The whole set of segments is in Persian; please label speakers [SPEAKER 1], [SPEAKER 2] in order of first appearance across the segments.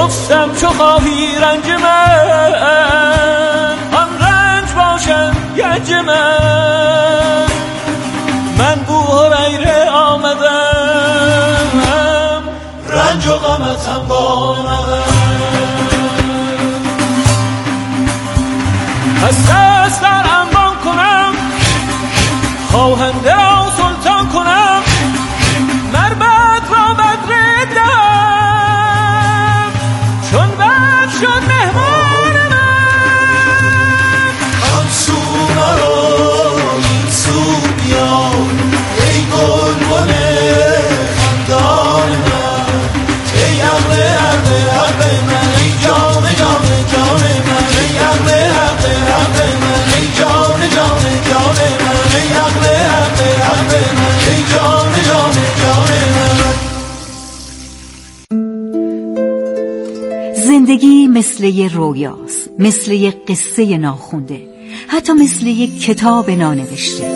[SPEAKER 1] گفتم چو خواهی رنج من آن رنج باشد گنج من بوهریره آمدم رنج و غمتم بانم از دست در انبان کنم خواهنده را سلطان کنم مربت را بدردم چون بد شد مهمان من آن سو مرا این سو بیا ای گلبن خندان من ای عقل عقل عقل من ای جان جان جان من ای عقل عقل عقل من ای جان جان جان من ای عقل عقل عقل من ای جان جان جان من.
[SPEAKER 2] زندگی مثل یه رویاست، مثل یه قصه ناخونده، حتی مثل یه کتاب نانوشته.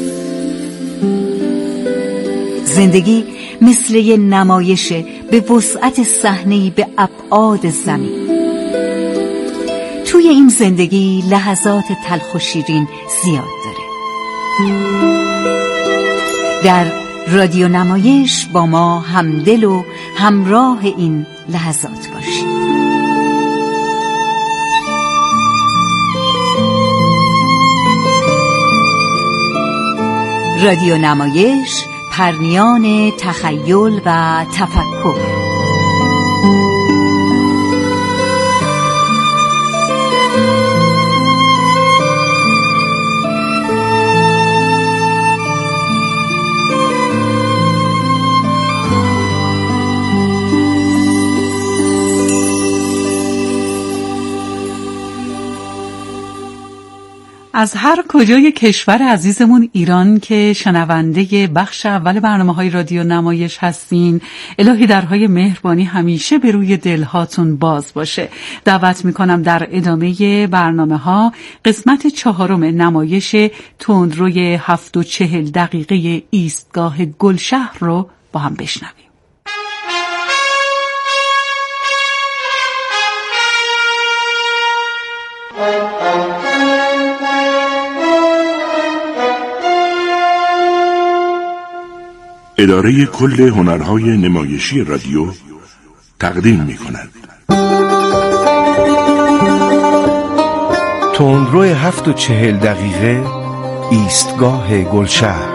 [SPEAKER 2] زندگی مثل یه نمایشه به وسعت صحنه‌ای به ابعاد زمین. توی این زندگی لحظات تلخ و شیرین زیاد داره. در رادیو نمایش با ما همدل و همراه این لحظات باشید. رادیو نمایش، پرنیان تخیل و تفکر.
[SPEAKER 3] از هر کجای کشور عزیزمون ایران که شنونده بخش اول برنامه‌های رادیو نمایش هستین، الهی درهای مهربانی همیشه به روی دلهاتون باز باشه. دعوت میکنم در ادامه برنامه‌ها قسمت 4 نمایش تندروی 7:40 دقیقه ایستگاه گلشهر رو با هم بشنویم.
[SPEAKER 4] اداره کل هنرهای نمایشی رادیو تقدیم می‌کند.
[SPEAKER 5] تندرو 7:40 دقیقه ایستگاه گلشهر.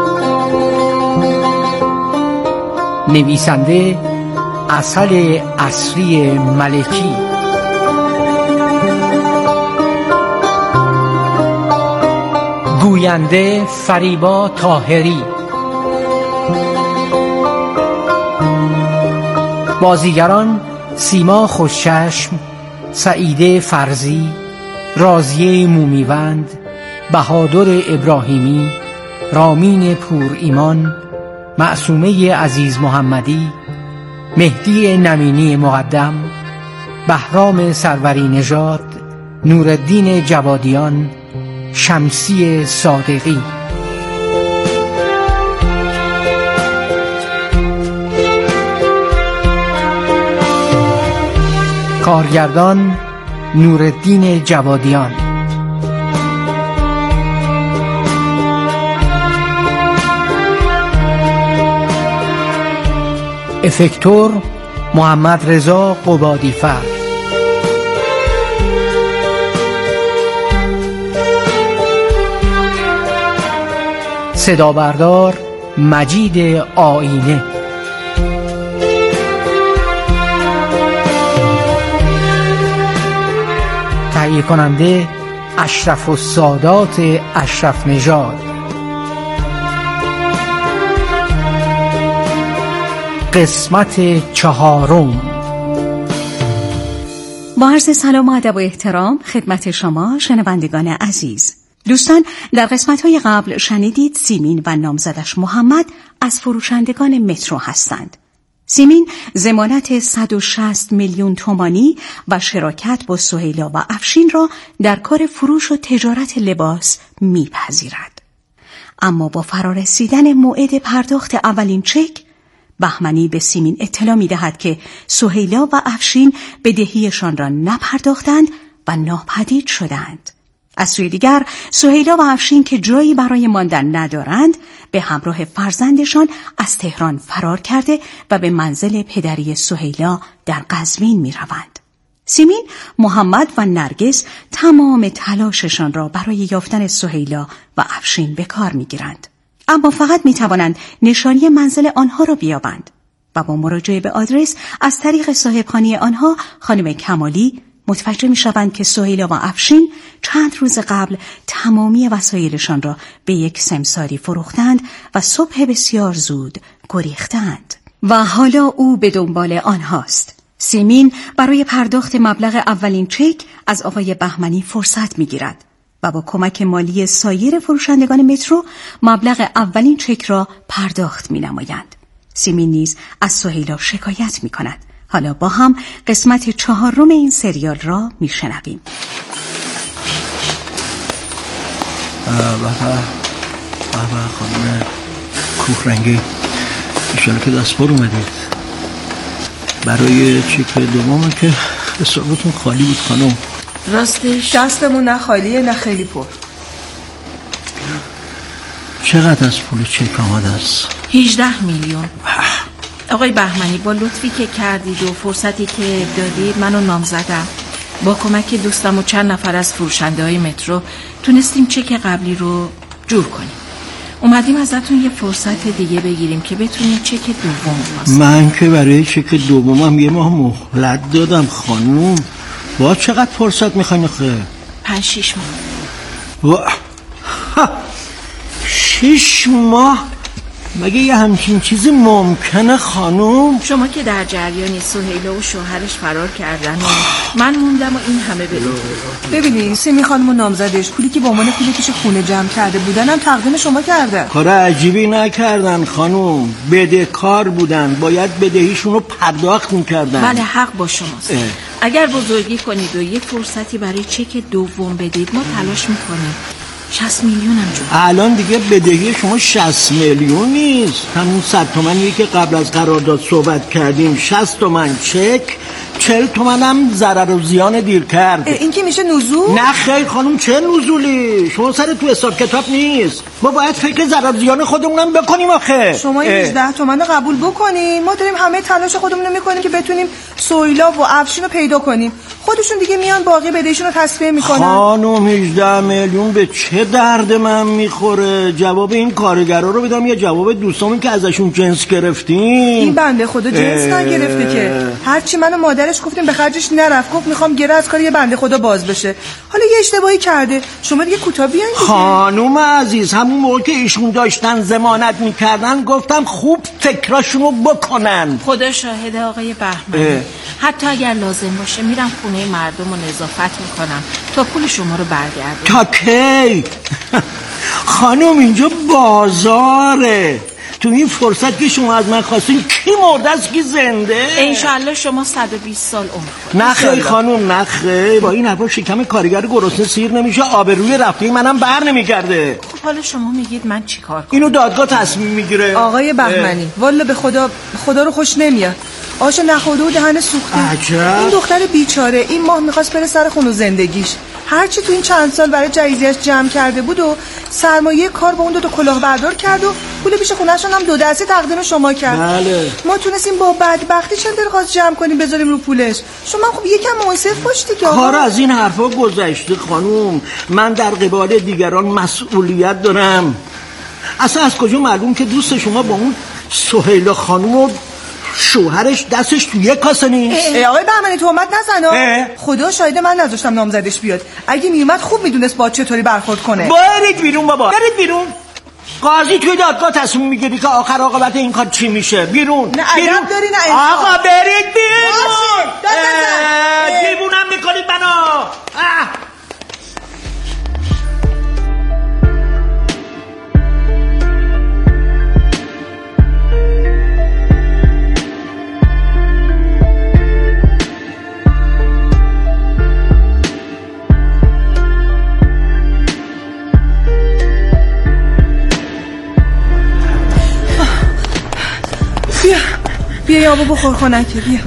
[SPEAKER 6] نویسنده عسل عصری ملکی، گوینده فریبا طاهری، بازیگران سیما خوشچشم، سعیده فرزی، راضیه مومیوند، بهادر ابراهیمی، رامین پور ایمان، معصومه عزیز محمدی، مهدی نمینی مقدم، بهرام سروری نژاد، نورالدین جوادیان، شمسی صادقی. کارگردان نورالدین جوادیان. افکتور محمد رضا قبادیفر. صدا بردار مجید آینه. تهیه کننده اشرف السادات اشرف نژاد. قسمت 4.
[SPEAKER 2] با عرض سلام و ادب و احترام خدمت شما شنوندگان عزیز. دوستان، در قسمت‌های قبل شنیدید سیمین و نامزدش محمد از فروشندگان مترو هستند. سیمین ضمانت 160 میلیون تومانی و شراکت با سهیلا و افشین را در کار فروش و تجارت لباس میپذیرد. اما با فرارسیدن موعد پرداخت اولین چک، بهمنی به سیمین اطلاع می‌دهد که سهیلا و افشین بدهیشان را نپرداختند و ناپدید شدند. از سوی دیگر سهیلا و افشین که جایی برای ماندن ندارند به همراه فرزندشان از تهران فرار کرده و به منزل پدری سهیلا در قزوین می‌روند. سیمین، محمد و نرگس تمام تلاششان را برای یافتن سهیلا و افشین به کار می‌گیرند. اما فقط می‌توانند نشانی منزل آنها را بیابند و با مراجعه به آدرس از طریق صاحبخانه آنها خانم کمالی متوجه می‌شوند که سهیلا و افشین چند روز قبل تمامی وسایلشان را به یک سمساری فروختند و صبح بسیار زود گریختند و حالا او به دنبال آنهاست. سیمین برای پرداخت مبلغ اولین چک از آقای بهمنی فرصت می‌گیرد و با کمک مالی سایر فروشندگان مترو مبلغ اولین چک را پرداخت می‌نمایند. سیمین نیز از سهیلا شکایت می‌کند. حالا با هم قسمت 4 این سریال را میشنویم.
[SPEAKER 7] خانم کوهرنگی ایشالا که دست بار اومدید. برای چک دومه که حسابتون خالی بود خانم.
[SPEAKER 8] راستش دستمون نه خالیه نه خیلی پر.
[SPEAKER 7] چقدر از پول چک آمده است؟
[SPEAKER 8] 18 میلیون. آقای بهمنی با لطفی که کردید و فرصتی که دادید منو نام زدم. با کمک دوستم و چند نفر از فروشنده های مترو تونستیم چک قبلی رو جور کنیم. اومدیم ازتون یه فرصت دیگه بگیریم که بتونیم چک دوم واسه.
[SPEAKER 7] من که برای چک دومم یه ماه مهلت دادم خانم. با چقدر فرصت میخواین خیلی؟
[SPEAKER 8] 5-6 ماه.
[SPEAKER 7] 6 ماه؟ مگه یه همچین چیزی ممکنه خانوم؟
[SPEAKER 8] شما که در جریانی سهیلا و شوهرش فرار کردن و من موندم و این همه
[SPEAKER 9] ببینی سیمی خانمو نامزدش پولی که با عنوان پول پیش خونه جمع کرده بودن هم تقدیم شما کردن.
[SPEAKER 7] کار عجیبی نکردن خانوم، بدهکار بودن، باید بدهیشون رو پرداخت میکردن.
[SPEAKER 8] بله حق با شماست. اگر بزرگی کنید و یه فرصتی برای چک دوم بدید ما تلاش میکنیم. 60 میلیون هم جون.
[SPEAKER 7] الان دیگه بدهی شما 60 میلیون نیست، همون 100 تومنیه که قبل از قرارداد صحبت کردیم. 60 تومن چک، 40 تومن هم ضرر و زیان دیر کرد.
[SPEAKER 9] این که میشه نزول؟
[SPEAKER 7] نه خیر خانم، چه نزولی؟ شما سر تو حساب کتاب نیست. ما باید فکر ضرر و زیان خودمونم بکنیم آخه.
[SPEAKER 9] شما 18 تومن قبول بکنیم، ما داریم همه تلاش خودمون رو میکنیم که بتونیم سهیلا و افشین رو پیدا کنیم. خودشون دیگه میان باقی بدهیشون رو تصفیه میکنن.
[SPEAKER 7] خانم 18 میلیون به چه درد من میخوره؟ جواب این کارگرا رو بدم یا جواب دوستامون که ازشون جنس گرفتیم؟
[SPEAKER 9] این بنده خدا جنس نگرفته که هرچی من و مادرش گفتیم به خرجش نرفت. گفت میخوام گره از کار یه بنده خدا باز بشه. حالا یه اشتباهی کرده. شما دیگه کوتاه بیاین دیگه.
[SPEAKER 7] خانم عزیز، همون موقع که ایشون داشتن ضمانت میکردن گفتم خوب فکراشونو بکنن.
[SPEAKER 8] خدا شاهد آقای بهمنی، حتی اگر لازم باشه میرم خونه مردم رو نظافت میکنم تا پول شما رو برگردونم.
[SPEAKER 7] تا کی؟ خانم اینجا بازاره. تو این فرصت که شما از من خواستین کی مرده است کی زنده؟
[SPEAKER 8] انشالله شما 120 سال عمر.
[SPEAKER 7] نه خیر خانم، نه خیر. با این حرفا شکم کارگر گرسنه سیر نمیشه، آبروی رفته منم بر نمیگرده.
[SPEAKER 8] خب حالا شما میگید من چیکار کنم؟
[SPEAKER 7] اینو دادگاه تصمیم میگیره.
[SPEAKER 9] آقای بهمنی والا به خدا رو خوش نمیاد. آش نخورده و دهن سوخته.
[SPEAKER 7] عجب.
[SPEAKER 9] این دختر بیچاره این ماه میخواست بره سر خون و زندگیش. هرچی تو این چند سال برای جایزه‌اش جمع کرده بود و سرمایه کار با اون 2 کلاهبردار کرد و پول پیش خونه‌شون هم 2 دستی تقدیم شما کرد.
[SPEAKER 7] بله.
[SPEAKER 9] ما تونستیم با بدبختی چند درخواست جمع کنیم بذاریم رو پولش. شما خب یکم منصف باش دیگه.
[SPEAKER 7] کار از این حرفا گذشته خانم. من در قبال دیگران مسئولیت دارم. اصلا از کجا معلوم که دوست شما با اون سهیلا خانم و شوهرش دستش توی یک کاسه نیست؟
[SPEAKER 9] آقای بهمنی تهمت نزن. خدا شاهده من نذاشتم نامزدش بیاد. اگه میومد خوب میدونست با چطوری برخورد کنه.
[SPEAKER 7] برید بیرون بابا، برید بیرون. قاضی توی دادگاه تصمیم میگیری که آخر عاقبت این کار چی میشه. بیرون.
[SPEAKER 9] نه ادب داری نه انصاف.
[SPEAKER 7] آقا برید بیرون. دیوونم میکنید منو.
[SPEAKER 9] بیا یه آبو بخور خنکه. بیا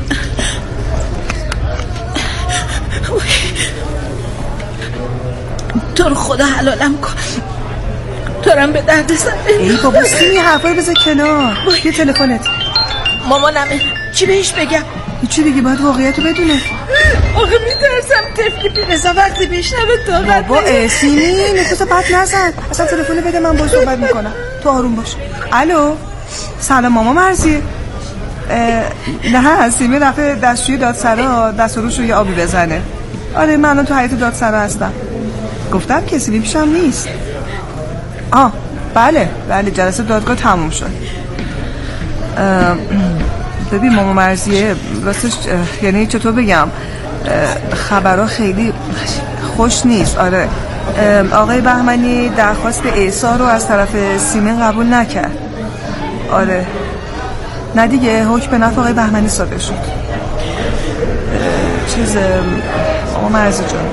[SPEAKER 8] تو رو خدا حلالم کن، دارم به درد سر.
[SPEAKER 9] ای بابا سیمی حرفا رو بذار کنار. یه تلفنت.
[SPEAKER 8] مامانمه، چی بهش بگم؟
[SPEAKER 9] چی بگی؟ باید واقعیت رو بدونه.
[SPEAKER 8] آخه میترسم طفلی پیرزا وقتی بشنوه طاقت
[SPEAKER 9] بابا سیمی نفوسو بد نزن. اصلا تلفن بده من باهاش صحبت میکنم. تو آروم باش. الو سلام ماما مرزی. نه سیمی رفته دستشوی دادسرا دست و روش رو یه آبی بزنه. آره من الان تو حیاط دادسرا هستم. گفتم که سیمی پیشم نیست. بله جلسه دادگاه تموم شد. ببین ماما مرزیه راستش یعنی چطور بگم خبرها خیلی خوش نیست. آره آقای بهمنی درخواست احضار رو از طرف سیمین قبول نکرد. آره نه دیگه حکم به نفع آقای بهمنی صادر شد. ماما مرزی جان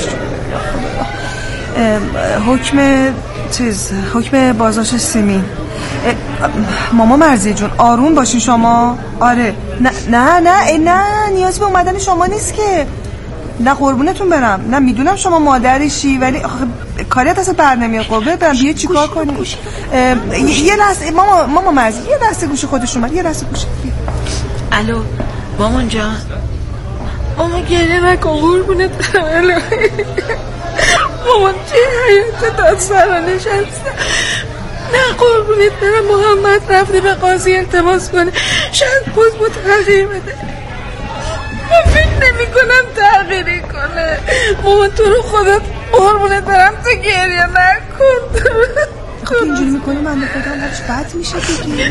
[SPEAKER 9] حکم بازداشت سیمین. ماما مرزی جون آروم باشین شما. آره نه نیازی به اومدن شما نیست که. نه قربونتون برم. نه میدونم شما مادرشی ولی کاری دست بر نمیاد. قربونت برم بیا چیکار کنی. یه لحظه ماما مرزی یه لحظه گوش خودش اومد. یه لحظه گوش.
[SPEAKER 8] الو مامان جان. ماما گریه نکن قربونت برم. مامان چه حیات دادسرا نشسته. نه قربونت برم محمد رفته به قاضی التماس کنه شاید بود تغییر بده. من فکر نمی کنم تغییری کنه. مامان تو رو خدا قربونت برم تو گریه نکن.
[SPEAKER 9] خب اینجوری میکنی من به خودم هرچ بد میشه بگی.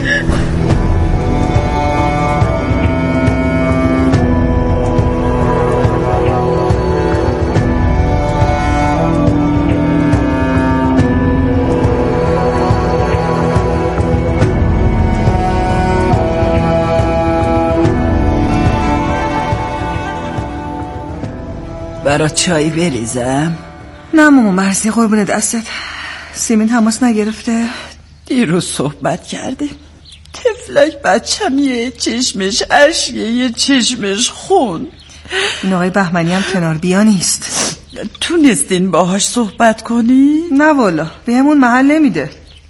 [SPEAKER 10] برا چای بریزم؟
[SPEAKER 9] نه ماما مرزی قربون دستت. سیمین تماس نگرفته؟
[SPEAKER 10] دیروز صحبت کردیم. تفلک بچم یه چشمش اشکه یه چشمش خون.
[SPEAKER 9] این آقای بهمنی هم کنار بیا نیست.
[SPEAKER 10] تونستین باهاش صحبت کنی؟
[SPEAKER 9] نه والا بهمون محل نمیده.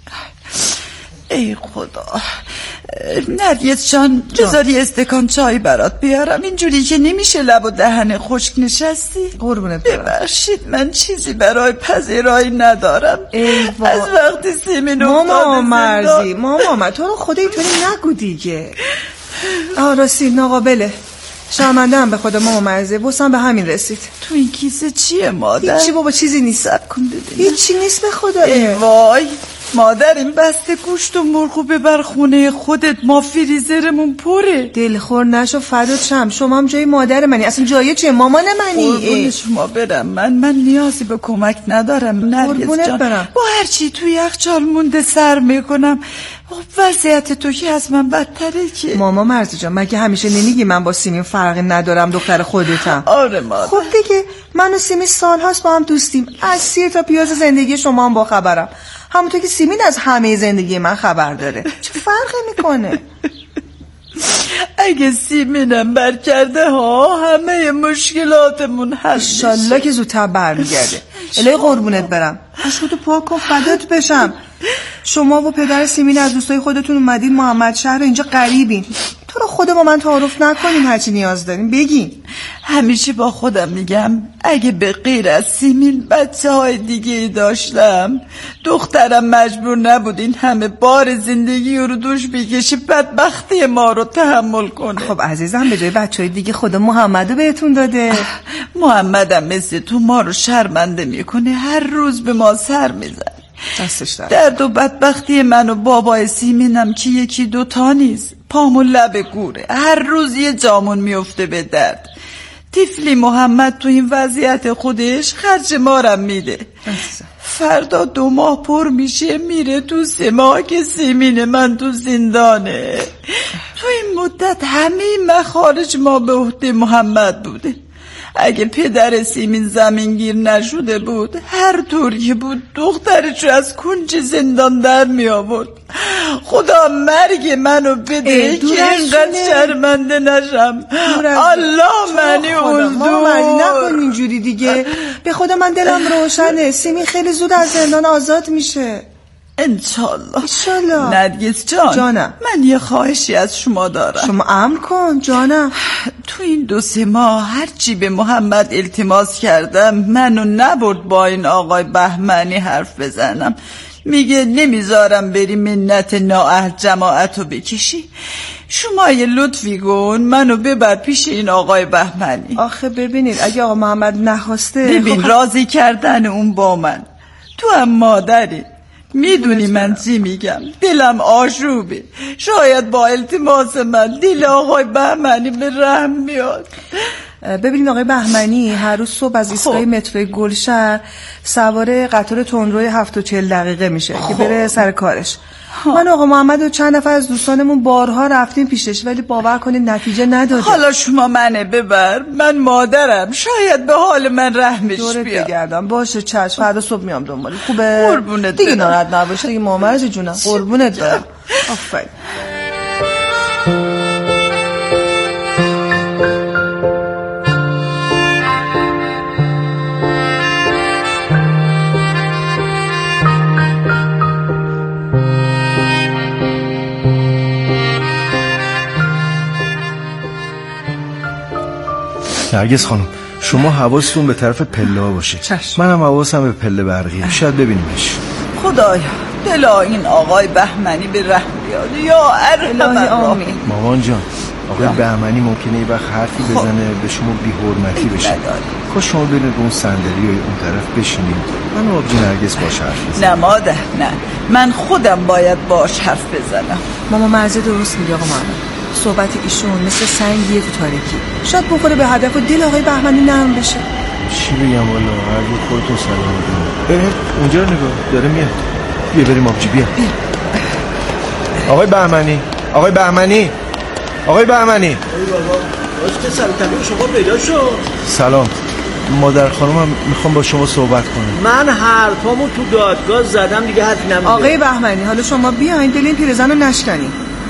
[SPEAKER 10] ای خدا. نرگس جان بذاری استکان چای برات بیارم. اینجوری که نمیشه لب و دهن خشک نشستی.
[SPEAKER 9] قربونت برم.
[SPEAKER 10] ببخشید من چیزی برای پذیرایی ندارم. از وقتی سیمین
[SPEAKER 9] ماما مرزی ماما تو رو خدا اینطوری نگو دیگه. راستی ناقابله. شرمنده هم به خدا ماما مرزی. بوسم به همین رسید.
[SPEAKER 10] تو این کیسه چیه مادر؟
[SPEAKER 9] هیچی بابا چیزی نیست.
[SPEAKER 10] کن ببینم.
[SPEAKER 9] هیچی نیست به خدا.
[SPEAKER 10] ای وای مادر این بسته گوشت و مرغو ببر خونه خودت. ما فریزرمون پره.
[SPEAKER 9] دلخور نشو فدات شم. شما هم جای مادر منی. اصلا جای چیه مامان منی.
[SPEAKER 10] قربون شما برم. من نیازی به کمک ندارم نرگس جان. با هرچی توی یخچال مونده سر میکنم. وضعیت تو که از من بدتره که.
[SPEAKER 9] ماما مرزی جان مگه همیشه نمیگی من با سیمین فرقی ندارم دختر خودتم؟
[SPEAKER 10] آره مادر.
[SPEAKER 9] خب دیگه من و سیمین سالهاست با هم دوستیم. از سیر تا پیاز زندگی شما هم با خبرم. همونطور که سیمین از همه زندگی من خبر داره. چه فرقی میکنه؟
[SPEAKER 10] اگه سیمینم بر کرده همه مشکلاتمون حل میشه.
[SPEAKER 9] انشالله که زودتر برمیگرده. الهی قربونت برم. اشکاتو پاک کن فدات بشم. شما و پدر سیمین از دوستای خودتون اومدین محمد شهر اینجا غریبین. تو رو خدا با من تعارف نکنین. هرچی نیاز دارین بگین.
[SPEAKER 10] همیشه با خودم میگم اگه به غیر از سیمین بچه های دیگه داشتم دخترم مجبور نبود این همه بار زندگی رو دوش بکشه بدبختی ما رو تحمل کنه.
[SPEAKER 9] خب عزیزم به جای بچه های دیگه خدا محمدو بهتون داده.
[SPEAKER 10] محمدم مثل تو ما رو شرمنده میکنه. هر روز به ما سر میزن. درد و بدبختی من و بابای سیمینم که یکی دوتا نیست. پامون لب گوره. هر روز یه جامون میفته به درد. طفلی محمد تو این وضعیت خودش خرج مارم میده. فردا 2 ماه پر میشه میره تو 3 ماه که سیمین من تو زندانه. تو این مدت همه مخارج ما به عهده محمد بوده. اگه پدر سیمین زمینگیر نشده بود هر طور که بود دخترش از کنج زندان در می آورد. خدا مرگ منو بده که اینقدر شرمنده نشم. الله منی
[SPEAKER 9] اوزدور نکن اینجوری دیگه. به خدا من دلم روشنه، سیمین خیلی زود از زندان آزاد میشه
[SPEAKER 10] انشالله. نرگس جانم، من یه خواهشی از شما دارم.
[SPEAKER 9] شما امر کن جانم.
[SPEAKER 10] تو این 2-3 ماه هرچی به محمد التماس کردم منو نبرد با این آقای بهمنی حرف بزنم. میگه نمیذارم بری منت نااهل جماعتو بکشی. شما یه لطفی کن منو ببر پیش این آقای بهمنی.
[SPEAKER 9] آخه ببینید اگه آقا محمد نخواسته،
[SPEAKER 10] ببین راضی کردن اون با من، تو هم مادری، میدونی من چی میگم، دلم آشوبه. شاید با التماس من دل آقای بهمنی به رحم میاد.
[SPEAKER 9] ببینید آقای بهمنی هر روز صبح از ایستگاه مترو گلشهر سوار قطار تندروی 7 و 40 دقیقه میشه که بره سر کارش. من آقا محمد و چند نفر از دوستانمون بارها رفتیم پیشش ولی باور کنید نتیجه نداده.
[SPEAKER 10] حالا شما منه ببر، من مادرم، شاید به حال من رحمش بیاد.
[SPEAKER 9] دورت بگردم. باشه چشم، فردا صبح میام دنبال. خوبه؟
[SPEAKER 10] قربونت
[SPEAKER 9] دیگه ناراحت نباش دیگه مامرز جونم. قربونت برم. آفرین.
[SPEAKER 5] نرگس خانم شما حواستون به طرف پله باشه. منم حواسم به پله برقیه، شاید ببینیمش.
[SPEAKER 10] خدایا دل این آقای بهمنی به رحم بیاد یا ارحم الراحمین.
[SPEAKER 5] مامان جان آقای بهمنی ممکنه یه وقت حرفی بزنه به شما بی حرمتی بشه. کاش شما برید اون صندلی و اون طرف بشینید من و آبجی نرگس باش حرف بزنم.
[SPEAKER 10] نه مادر نه، من خودم باید باش حرف بزنم.
[SPEAKER 9] ماما مرزه درست میگه آقا محمد. صحبت ایشون مثل سنگیه تو تاریکی، شاید بخوره به هدف و دل آقای بهمنی نرم بشه.
[SPEAKER 5] چی بگم والا هر جو خودتون سلام بگم. اونجا رو نگاه داره میاد. بیا بریم آبجی بیا. آقای بهمنی، آقای بهمنی، آقای بهمنی.
[SPEAKER 7] ای بابا باز که سر طبیع شما پیدا شد.
[SPEAKER 5] سلام مادر خانمم میخوام با شما صحبت کنم.
[SPEAKER 7] من حرفامو تو دادگاه زدم دیگه حرفی نمیده.
[SPEAKER 9] آقای بهمنی حالا شما بیاین دل این پیرزن رو نشکنی.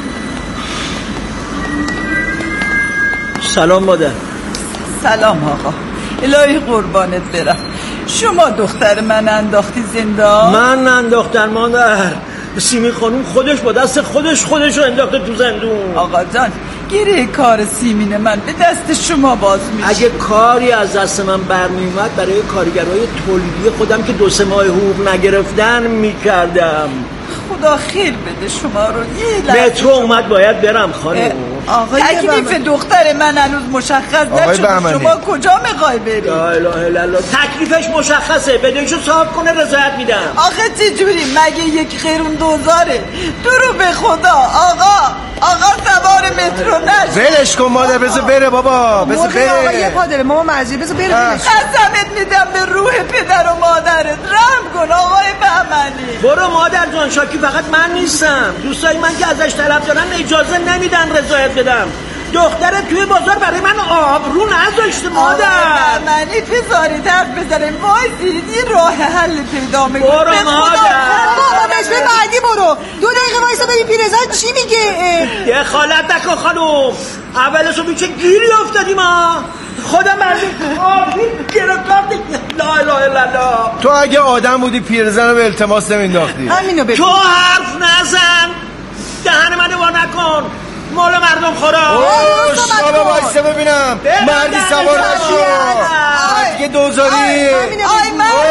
[SPEAKER 7] سلام مادر.
[SPEAKER 10] سلام آقا. الهی قربانت برم. شما دختر من انداختی زندان؟
[SPEAKER 7] من انداختم مادر. سیمین خانوم خودش با دست خودش رو انداخته تو زندون.
[SPEAKER 10] آقا جان گیره کار سیمین من به دست شما باز میشه.
[SPEAKER 7] اگه کاری از دست من برمی اومد برای کارگرای تولیدی خودم که 2-3 ماه حقوق نگرفتن میکردم.
[SPEAKER 10] خدا خیر بده شما رو. یه لحظه
[SPEAKER 7] مترو اومد باید برم خانم.
[SPEAKER 10] تکلیف دختر من هنوز مشخص نشد. شما کجا میخوای بری؟
[SPEAKER 7] لا اله الا الله. تکلیفش مشخصه، بدهشو صاحب کنه رضایت میدم.
[SPEAKER 10] آخه چه جوری؟ مگه یک خیرون دوزاره؟ درو به خدا. آقا سوار مترو نشد.
[SPEAKER 5] ولش کن مادر بذار بره بابا بذار بره.
[SPEAKER 9] آقا یه پا داره ماما مرزی بذار بره.
[SPEAKER 10] قسمت میدم به روح پدر و مادرت رحم کن آقای بهمنی.
[SPEAKER 7] برو مادر جان، شاکی فقط من نیستم. دوستای من که ازش طلب دارن اجازه نمیدن رضایت بدم. دختره توی بازار برای من آبرو نذاشته مادر.
[SPEAKER 10] بهمنی بذاری حرف بزنیم وایسید یه راه حل پیدا میکنه.
[SPEAKER 7] برو مادر.
[SPEAKER 9] بابا رشوه بعدی برو. 2 دقیقه وایسا ببین پیرزن چی میگه.
[SPEAKER 7] دخالت نکن خانوم. اولشو بیچه گیری افتادیم ها. خودم برمی آبی گرفتم. لا اله الا الله.
[SPEAKER 5] تو اگه آدم بودی پیرزن رو به التماس نمینداختی.
[SPEAKER 9] همینو بگو.
[SPEAKER 7] تو حرف نزن، دهن منو وا نکن. مال مردم خورا.
[SPEAKER 5] شما وایسه ببینم مردی سوار نشو. دیگه دوزاری.
[SPEAKER 10] آی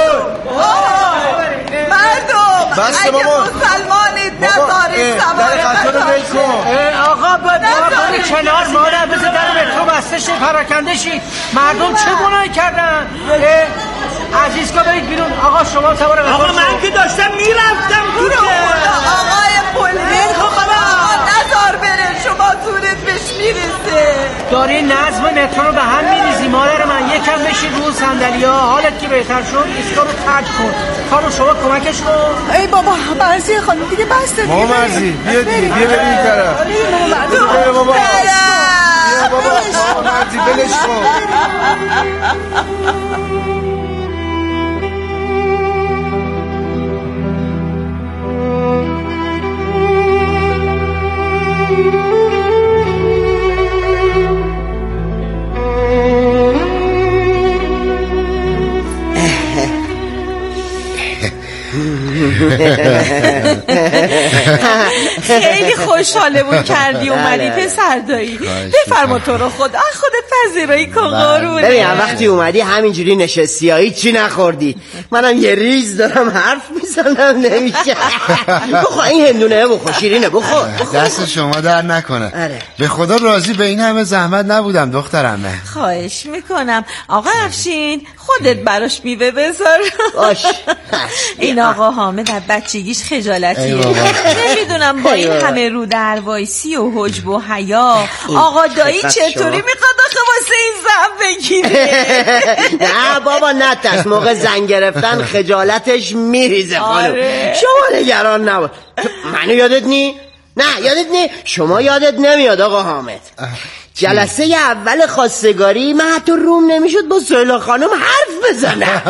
[SPEAKER 10] مردم
[SPEAKER 5] بسته
[SPEAKER 10] اگه
[SPEAKER 5] بابا
[SPEAKER 10] مسلمانید نذارید سواره
[SPEAKER 6] آقا باید کنار مادر بذار در مترو بسته شد پراکنده شید. مردم چه گناهی کردن؟ عزیز که برید بیرون. آقا شما سوار
[SPEAKER 7] آقا من که داشتم میرفتم تو
[SPEAKER 10] آقای پلیس نذار بره، شما زورت بهش میرسه.
[SPEAKER 6] داری نظم مترو رو به هم میریزی مادر من. یکم بشید رو صندلی‌ها. حالت که بهتر شد ایستگاه رو ترک کن. خانم شما کمکش کن.
[SPEAKER 9] ای بابا مرزی خانم دیگه بسته.
[SPEAKER 5] ماما مرزی بیا دیگه بیا بریم این طرف. بیا بابا. بابا مردی بلش کن.
[SPEAKER 8] خیلی خوشحالمون کردی اومدی پسر دایی. بفرما تو رو خدا خودت پذیرایی کن قربونه.
[SPEAKER 11] ببین وقتی اومدی همینجوری نشستی چی نخوردی؟ منم یه ریز دارم حرف میزنم نمیشه. بخور این هندونه بخور شیرینه بخور.
[SPEAKER 12] دست شما در نکنه. به خدا راضی به این همه زحمت نبودم دخترمه.
[SPEAKER 8] خواهش میکنم آقا افشین خودت براش میوه بذار.
[SPEAKER 11] باش.
[SPEAKER 8] این آقا حامد از بچگیش خجالتیه. نمیدونم با این همه رو در وایسی و حجب و حیا آقا دایی چطوری میخواد آخه واسه این زن بگیره؟
[SPEAKER 11] نه بابا نترس موقع زن گرفتن خجالتش میریزه خانم. شما نگران نباش. منو یادت نی؟ نه یادت نی؟ شما یادت نمیاد آقا حامد جلسه اول خواستگاری من حتی روم نمیشد با سهیلا خانم حرف بزنم.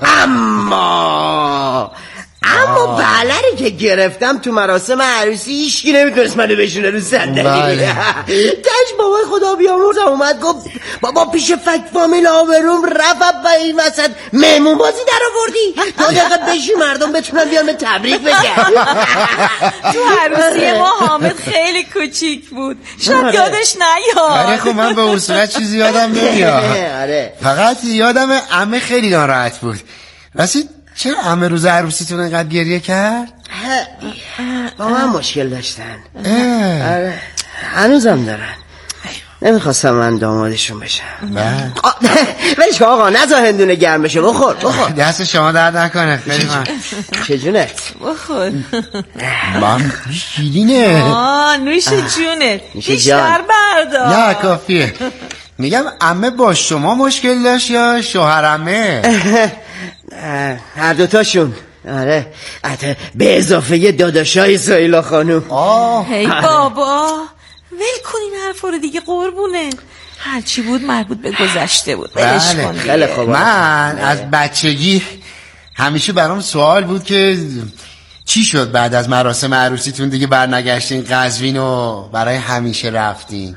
[SPEAKER 11] اما بلری که گرفتم تو مراسم عروسی هیچکی نمیتونست منو بشونه رو صندلی. تاش بابای خدا بیامرزم اومد گفت بابا پیش فک فامیل آبروم رفت با این وسط مهمون بازی در آوردی 2 دقیقه بشی مردم بتونن بیان به تبریک بگن.
[SPEAKER 8] تو عروسی ما حامد خیلی کوچیک بود شاید یادش نیاد.
[SPEAKER 12] آره خب من به اصولت چیزی یادم نمیاد. فقط یادم عمه خیلی ناراحت بود. راستی چرا عمه روز عروسیتون انقدر گریه کرد؟
[SPEAKER 11] با من مشکل داشتن. آره هنوزم دارن. نمیخواستم من دامادشون بشم. ولی که آقا نزا هندونه گرم بشه. بخور
[SPEAKER 12] دست شما درد نکنه. خیلی من
[SPEAKER 11] چجونت؟
[SPEAKER 8] بخور
[SPEAKER 12] من شیرینه.
[SPEAKER 8] نوش جونت
[SPEAKER 11] بیشتر
[SPEAKER 8] بردار.
[SPEAKER 12] نه کافیه. میگم عمه با شما مشکل داشت یا شوهر عمه؟
[SPEAKER 11] هر دوتاشون. آره به اضافه داداشای سهیلا خانوم.
[SPEAKER 8] هی بابا ول کن این حرفا رو دیگه قربونه. هرچی بود مربوط به گذشته بود. ولش کن.
[SPEAKER 11] خیلی خوب.
[SPEAKER 12] من از بچگی همیشه برام سوال بود که چی شد بعد از مراسم عروسیتون دیگه برنگشتین قزوین و برای همیشه رفتین؟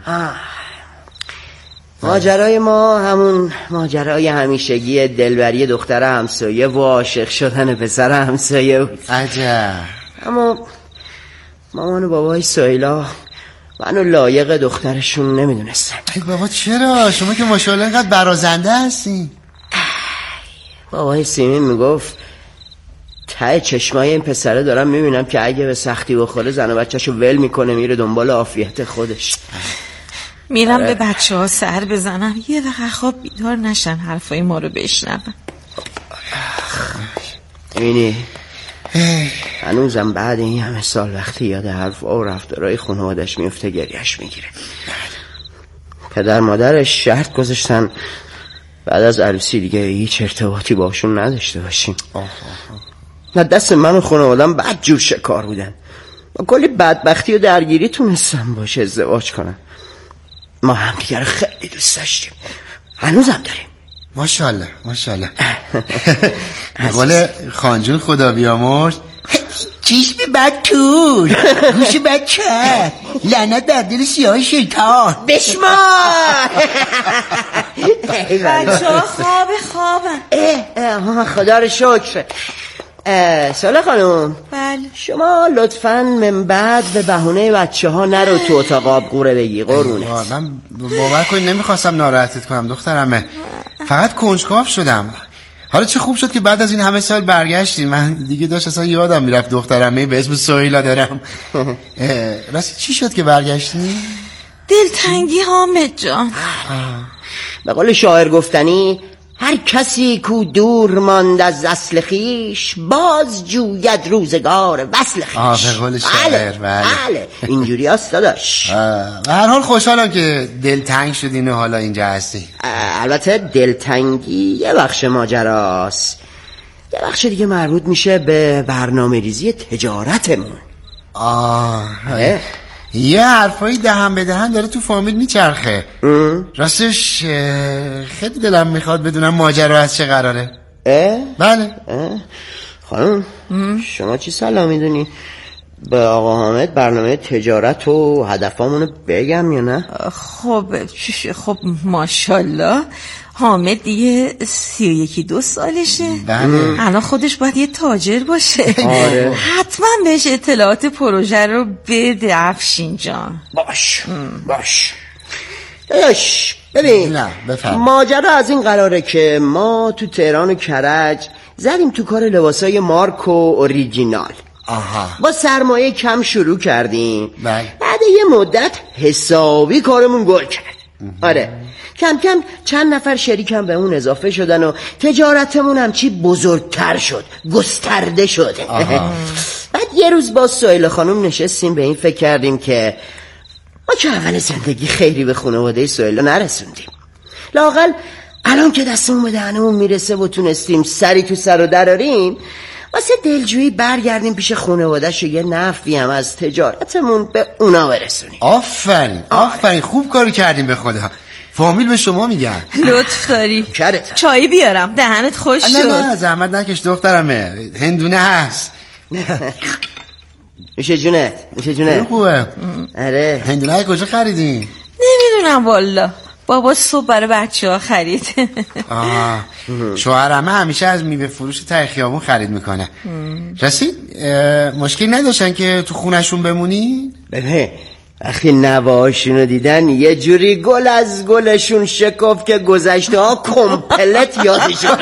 [SPEAKER 11] ماجرای ما همون ماجرای همیشگی دلبری دختر همسایه و عاشق شدن پسر همسایه بود.
[SPEAKER 12] عجب.
[SPEAKER 11] اما مامان و بابای سهیلا منو لایق دخترشون نمیدونستن.
[SPEAKER 12] ای بابا چرا؟ شما که ماشاءالله اینقدر برازنده هستین.
[SPEAKER 11] بابای سیمین میگفت ته چشمای این پسره دارم میبینم که اگه به سختی بخوره زن و بچه‌شو ول میکنه میره دنبال عافیت خودش.
[SPEAKER 8] میرم به بچه ها سر بزنم یه دقیقه خواب بیدار نشن حرفای ما رو بشنون.
[SPEAKER 11] ببینی هنوزم بعد این همه سال وقتی یاد حرفا و رفتارهای خانوادش میفته گریهش میگیره. پدر مادرش شرط گذاشتن بعد از عروسی دیگه هیچ ارتباطی باشون نداشته باشیم. نه دست من و خانوادم بد جور شکار بودن. با کلی بدبختی و درگیری تونستم باشه ازدواج کنم. ما هم دیگر خیلی دوست داشتیم هنوزم داریم.
[SPEAKER 12] ماشاءالله ماشاءالله. به قول خانجون خدا بیامرز چشم بد کور گوش بد کرد لعنت بر دل سیاه شیطان
[SPEAKER 11] بشمار.
[SPEAKER 8] بچه ها خوابن.
[SPEAKER 11] خدا رو شکر. سهیلا خانم
[SPEAKER 8] بله
[SPEAKER 11] شما لطفاً من بعد به بهونه بچه ها نرو تو اتاق آب قوره بگی قربونه.
[SPEAKER 12] من باور کنید نمیخواستم ناراحتت کنم دخترمه. فقط کنجکاو شدم. حالا چه خوب شد که بعد از این همه سال برگشتی. من دیگه داشت اصلا یادم میرفت دخترمه به اسم سهیلا دارم. راستی چی شد که برگشتی؟
[SPEAKER 8] دلتنگی حامد جان.
[SPEAKER 11] به قول شاعر گفتنی هر کسی کو دور ماند از اصل خیش باز جوید روزگار وصل خیش.
[SPEAKER 12] به قول شاعر.
[SPEAKER 11] بله اینجوری هست داداش.
[SPEAKER 12] به هر حال خوشحالم که دلتنگ شدین و حالا اینجا هستی.
[SPEAKER 11] البته دلتنگی یه بخش ماجراست، یه بخش دیگه مربوط میشه به برنامه ریزی تجارتمون.
[SPEAKER 12] یه حرفایی دهن به دهن داره تو فامیل میچرخه. راستش خیلی دلم میخواد بدونم ماجرا از چه قراره. بله.
[SPEAKER 11] خانم شما چی سلام میدونی؟ به آقا حامد برنامه تجارت و هدفامونو بگم یا نه؟
[SPEAKER 8] خب ماشاءالله حامد دیگه 31 سالشه.
[SPEAKER 12] بله.
[SPEAKER 8] الان خودش باید یه تاجر باشه.
[SPEAKER 11] آره.
[SPEAKER 8] حتما بهش اطلاعات پروژه رو بده افشین جان.
[SPEAKER 11] باش داداش ببین ماجرا از این قراره که ما تو تهران و کرج زدیم تو کار لباسای مارک و اوریجینال. با سرمایه کم شروع کردیم. بعد یه مدت حسابی کارمون گل کرد. آره کم کم چند نفر شریکم به اون اضافه شدن و تجارتمون هم چی بزرگتر شد، گسترده شد. بعد یه روز با سهیل خانم نشستیم به این فکر کردیم که ما که اول زندگی خیری به خانواده سهیل نرسوندیم، لااقل الان که دستمون به دهنمون میرسه و تونستیم سری تو سر و دراریم واسه دلجویی برگردیم پیش خانواده‌ش و یه نفعی هم از تجارتمون به اونا برسونیم.
[SPEAKER 12] آفرین خوب کاری کردیم به خدا. فامیل به شما میگن.
[SPEAKER 8] لطف داری. چای بیارم دهنت خوش شد.
[SPEAKER 12] نه زحمت نکش دخترمه، هندونه هست.
[SPEAKER 11] میشه جونت
[SPEAKER 12] خوبه.
[SPEAKER 11] آره
[SPEAKER 12] هندونه کجا خریدین؟
[SPEAKER 8] نمیدونم والا، بابا صبح برای بچه‌ها خرید.
[SPEAKER 12] شوهرمه همیشه از میوه فروش ته خیابون خرید میکنه. رسید مشکل نداشتن که تو خونشون بمونی؟
[SPEAKER 11] ببین وقتی نواشونو دیدن یه جوری گل از گلشون شکفت که گذشته ها کمپلت یادشون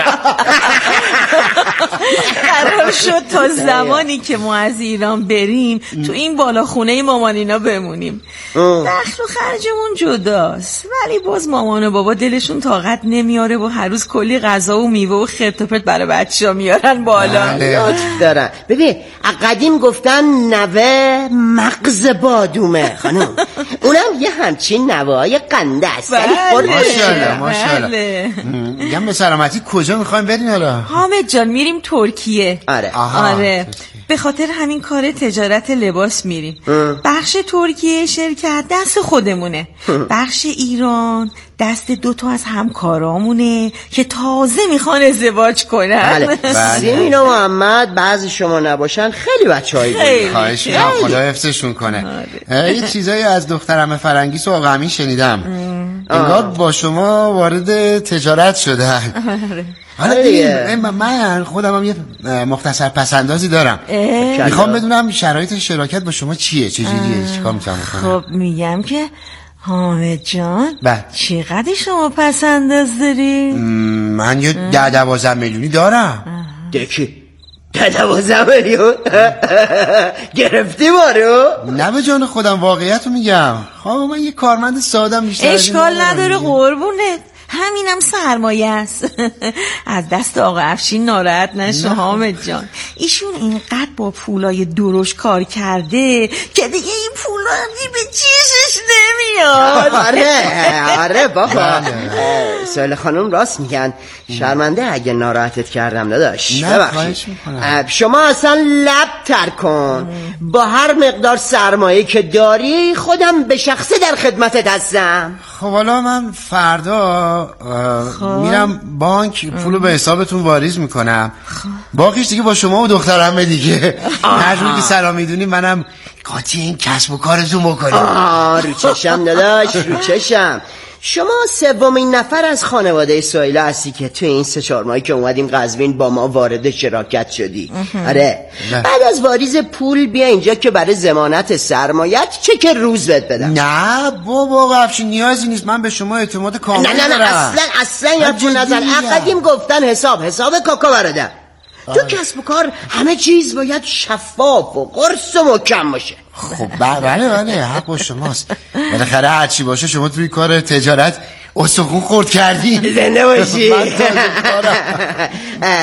[SPEAKER 8] قرار شد تا زمانی که ما از ایران بریم تو این بالا خونه مامانینا بمونیم. دخل و خرجمون جداست ولی باز مامان و بابا دلشون طاقت نمیاره و هر روز کلی غذا و میوه و خرت و پرت برای بچه‌ها میارن بالا.
[SPEAKER 11] یاد دارن. ببین قدیم گفتن نوه مغز بادومه خانم، اونم یه همچین نوه‌های قنده است.
[SPEAKER 12] ماشاءالله. میگم به سلامتی کجا میخوایم بریم حالا؟
[SPEAKER 8] حامد جان میریم ترکیه.
[SPEAKER 11] آره
[SPEAKER 8] به خاطر همین کار تجارت لباس میریم. بخش ترکیه شرکت دست خودمونه، بخش ایران دست 2 از همکارامونه که تازه میخوان ازدواج کنن.
[SPEAKER 11] سیمین و محمد بعضی شما نباشن خیلی بچه‌هایی بود.
[SPEAKER 12] خواهش می‌کنم خدا حفظشون کنه. یه چیزایی از دخترم فرنگیس و آقا امین شنیدم، انگار با شما وارد تجارت شدن. من خودم هم یه مختصر پسندازی دارم، میخوام بدونم شرایط شراکت با شما چیه، چجوریه، چیکار میتونم بکنم؟
[SPEAKER 8] خب میگم که حامد جان چقدر شما پسنداز داری؟
[SPEAKER 12] من یه 10-12 میلیونی دارم.
[SPEAKER 11] دکی 10-12 میلیون گرفتی بارو؟
[SPEAKER 12] نه به جان خودم واقعیت رو میگم. خب من یه کارمند سادم بیشتر
[SPEAKER 8] اشکال نداره قربونت، همینم سرمایه است. از دست آقا افشین ناراحت نشو حامد جان، ایشون اینقدر با پولای درشت کار کرده که دیگه این پولا به چیزش نمیاد.
[SPEAKER 11] آره بابا سهیل خانم راست میگن. شرمنده اگه ناراحتت کردم داداش، ببخشید. شما اصلا لب تر کن، با هر مقدار سرمایه که داری خودم به شخصه در خدمتت هستم.
[SPEAKER 12] خب حالا من فردا میرم بانک پولو به حسابتون واریز میکنم، باقیش دیگه با شما و دخترمه دیگه. هر جوری که سلام میدونی منم قاطی این کسب و کارتون بکنیم.
[SPEAKER 11] رو چشم داداش، رو چشم. شما 3مین نفر از خانواده سهیل هستی که توی این 3-4 ماهی که اومدیم قزوین با ما وارد شراکت شدی. آره بعد از واریز پول بیا اینجا که برای ضمانت سرمایت چک روز بهت بدم.
[SPEAKER 12] نه بابا افشین نیازی نیست، من به شما اعتماد کامل دارم.
[SPEAKER 11] نه اصلا یادتون نزن. قدیم گفتن حساب کاکا برادر. تو کسب و کار همه چیز باید شفاف و قرص و محکم باشه.
[SPEAKER 12] خب بله حق با شماست. بالاخره هر چی باشه شما توی کار تجارت استخون خورد کردی.
[SPEAKER 11] زنده باشی.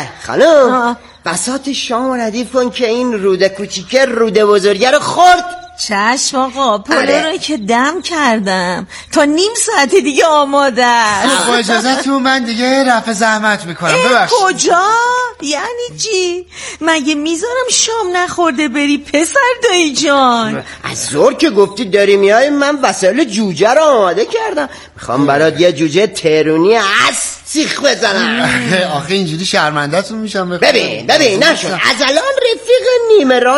[SPEAKER 11] خانم بساط شام ردیف کن که این روده کوچیکه روده بزرگه رو خورد
[SPEAKER 13] چشم آقا، پلو رو که دم کردم تا نیم ساعت دیگه آماده است.
[SPEAKER 12] با اجازهتون من دیگه رفع زحمت میکنم. ببخشید.
[SPEAKER 13] کجا؟ یعنی چی؟ مگه میذارم شام نخورده بری پسر دایی جان؟
[SPEAKER 11] از زور که گفتی داری میای، من وسایل جوجه رو آماده کردم. میخوام برات یه جوجه ترونی سیخ بزنم.
[SPEAKER 12] آخه اینجوری شرمنده‌تون میشم.
[SPEAKER 11] ببین نشون از الان رفیق نیمه راه